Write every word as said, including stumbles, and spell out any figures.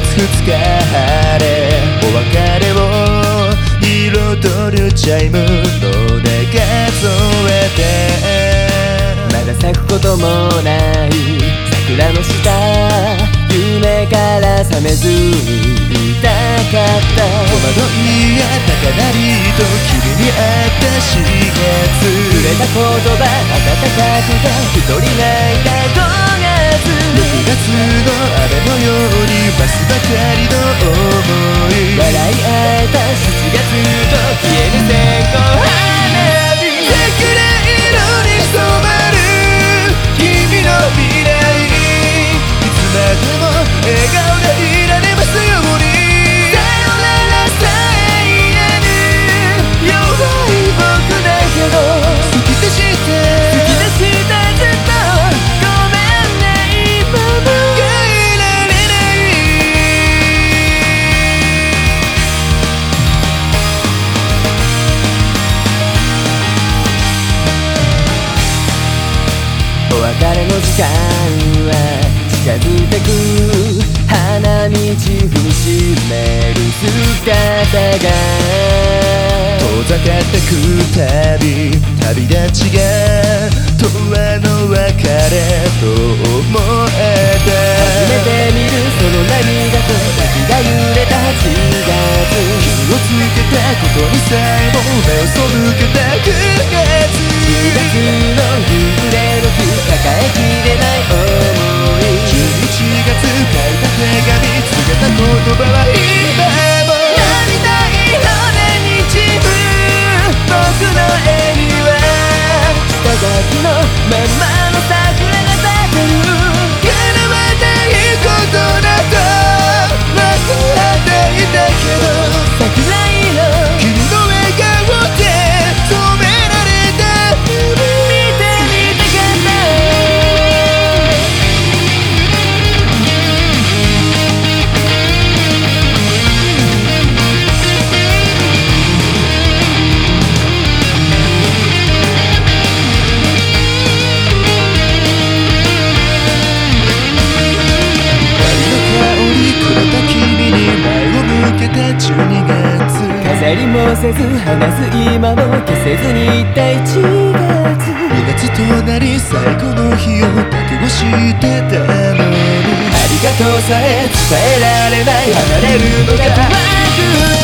ふつか晴れお別れを彩るチャイムの音数えて、 まだ咲くこともない桜の下、夢から覚めずにいたかった。 戸惑いや高鳴りと君に会ったしがつ、 触れた言葉温かくて一人泣いたごがつ、 ろくがつの雨のように増すばかりの想い、 笑い合えたしちがつと消える線香花火、 桜色に染まる君の未来、いつまでも笑顔がいられますように、 さよならさえ言えぬ弱い僕だけど好きでして好きでしたずっとごめんね今も変えられない。 お別れの時間は近づいてく、花道踏みしめる姿が遠ざかってくたび旅立ちが永遠の別れと思えた、 初めて見るその涙と秋が揺れたはちがつ、 気をつけたことにさえも目を背けたくがつ、 じゅうがつの夕暮れの日抱えきれない想い、 じゅういちがつ書いた手紙告げた言葉は今も涙色でにじむ僕の絵には下書きのままの桜が咲いてる、 叶わないことだと分かっていたけど、 桜色君の笑顔で染められた、 見てみたかった。 じゅうにがつ飾りもせず話す今も消せずにいったいちがつ、 にがつとなり最後の日を覚悟してたのに、 ありがとうさえ伝えられない離れるのが怖く